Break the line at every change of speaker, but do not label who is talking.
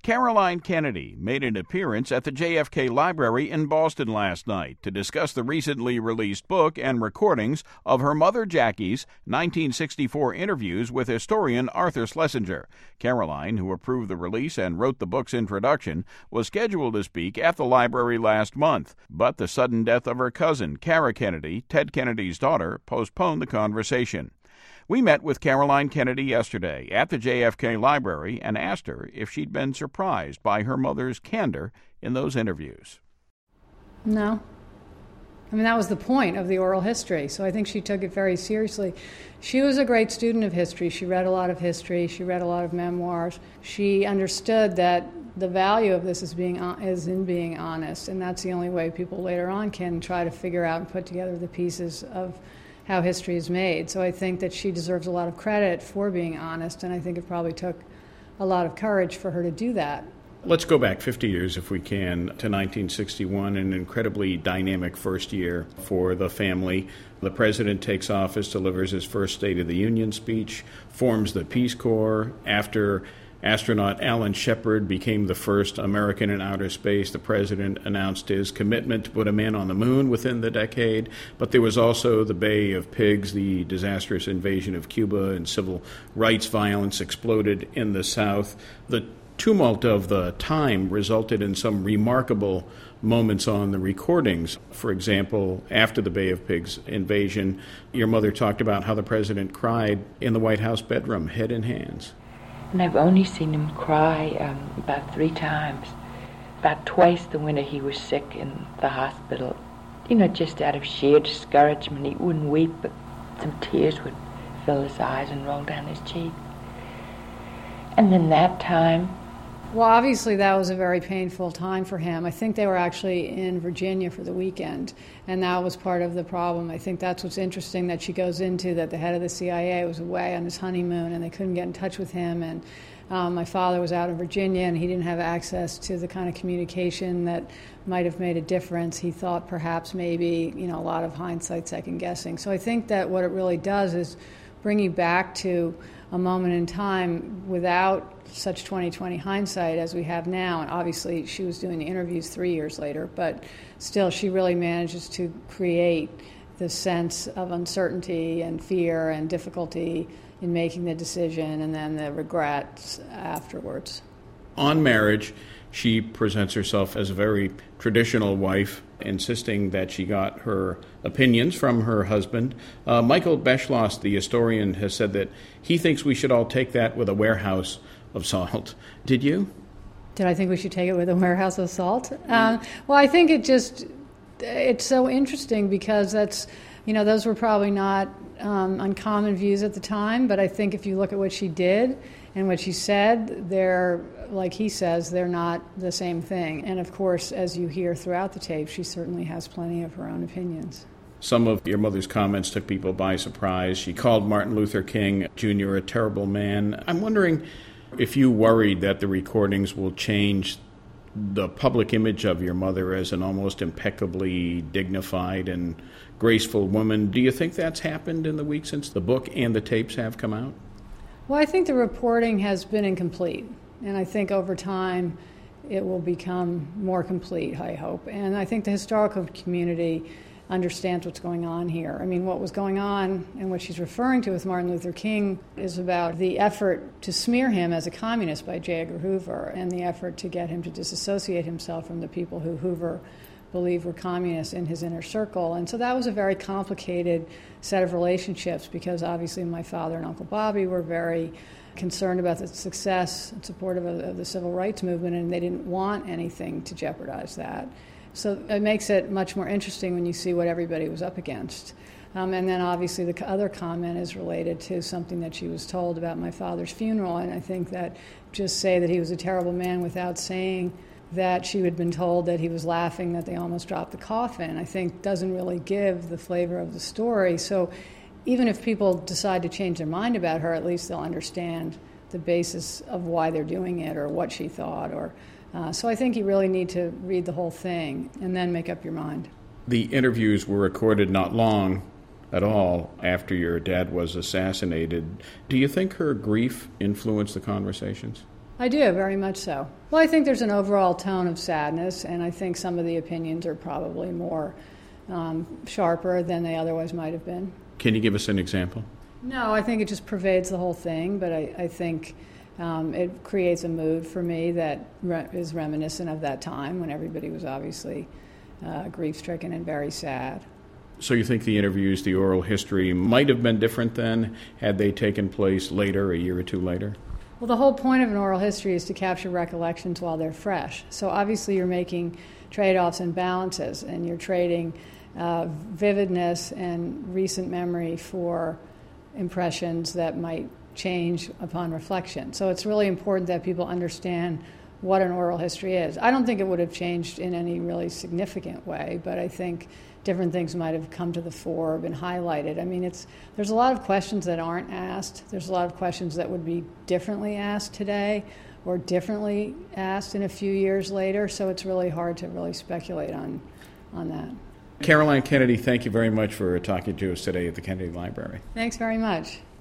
Caroline Kennedy made an appearance at the JFK Library in Boston last night to discuss the recently released book and recordings of her mother Jackie's 1964 interviews with historian Arthur Schlesinger. Caroline, who approved the release and wrote the book's introduction, was scheduled to speak at the library last month, but the sudden death of her cousin, Cara Kennedy, Ted Kennedy's daughter, postponed the conversation. We met with Caroline Kennedy yesterday at the JFK Library and asked her if she'd been surprised by her mother's candor in those interviews.
No. I mean, that was the point of the oral history, so I think she took it very seriously. She was a great student of history. She read a lot of history. She read a lot of memoirs. She understood that the value of this is in being honest, and that's the only way people later on can try to figure out and put together the pieces of how history is made. So I think that she deserves a lot of credit for being honest, and I think it probably took a lot of courage for her to do that.
Let's go back 50 years, if we can, to 1961, an incredibly dynamic first year for the family. The president takes office, delivers his first State of the Union speech, forms the Peace Corps. After astronaut Alan Shepard became the first American in outer space, the president announced his commitment to put a man on the moon within the decade. But there was also the Bay of Pigs, the disastrous invasion of Cuba, and civil rights violence exploded in the South. The tumult of the time resulted in some remarkable moments on the recordings. For example, after the Bay of Pigs invasion, your mother talked about how the president cried in the White House bedroom, head in hands.
And I've only seen him cry about 3 times. About twice the winter he was sick in the hospital. Just out of sheer discouragement. He wouldn't weep, but some tears would fill his eyes and roll down his cheek. And then that time...
Well, obviously that was a very painful time for him. I think they were actually in Virginia for the weekend, and that was part of the problem. I think that's what's interesting that she goes into, that the head of the CIA was away on his honeymoon and they couldn't get in touch with him, and my father was out in Virginia and he didn't have access to the kind of communication that might have made a difference. He thought perhaps maybe, a lot of hindsight, second guessing. So I think that what it really does is bring you back to a moment in time without such 20/20 hindsight as we have now. And obviously she was doing the interviews 3 years later, but still she really manages to create the sense of uncertainty and fear and difficulty in making the decision, and then the regrets afterwards.
On marriage, she presents herself as a very traditional wife, insisting that she got her opinions from her husband. Michael Beschloss, the historian, has said that he thinks we should all take that with a warehouse of salt. Did you?
Did I think we should take it with a warehouse of salt? Well, I think it's so interesting because those were probably not uncommon views at the time, but I think if you look at what she did and what she said, they're, like he says, they're not the same thing. And of course, as you hear throughout the tape, she certainly has plenty of her own opinions.
Some of your mother's comments took people by surprise. She called Martin Luther King Jr. a terrible man. I'm wondering if you worried that the recordings will change the public image of your mother as an almost impeccably dignified and graceful woman. Do you think that's happened in the week since the book and the tapes have come out?
Well, I think the reporting has been incomplete, and I think over time it will become more complete, I hope. And I think the historical community understands what's going on here. I mean, what was going on and what she's referring to with Martin Luther King is about the effort to smear him as a communist by J. Edgar Hoover, and the effort to get him to disassociate himself from the people who Hoover believed were communists in his inner circle. And so that was a very complicated set of relationships, because obviously my father and Uncle Bobby were very concerned about the success and support of the civil rights movement, and they didn't want anything to jeopardize that. So it makes it much more interesting when you see what everybody was up against. And then obviously the other comment is related to something that she was told about my father's funeral, and I think that just say that he was a terrible man without saying that she had been told that he was laughing, that they almost dropped the coffin, I think doesn't really give the flavor of the story. So even if people decide to change their mind about her, at least they'll understand the basis of why they're doing it or what she thought. So I think you really need to read the whole thing and then make up your mind.
The interviews were recorded not long at all after your dad was assassinated. Do you think her grief influenced the conversations?
I do, very much so. Well, I think there's an overall tone of sadness, and I think some of the opinions are probably more sharper than they otherwise might have been.
Can you give us an example?
No, I think it just pervades the whole thing, but I think it creates a mood for me that is reminiscent of that time when everybody was obviously grief-stricken and very sad.
So you think the interviews, the oral history, might have been different then had they taken place later, a year or two later?
Well, the whole point of an oral history is to capture recollections while they're fresh. So obviously you're making trade-offs and balances, and you're trading vividness and recent memory for impressions that might change upon reflection. So it's really important that people understand what an oral history is. I don't think it would have changed in any really significant way, but I think different things might have come to the fore, been highlighted. I mean, there's a lot of questions that aren't asked. There's a lot of questions that would be differently asked today or differently asked in a few years later, so it's really hard to really speculate on that.
Caroline Kennedy, thank you very much for talking to us today at the Kennedy Library.
Thanks very much.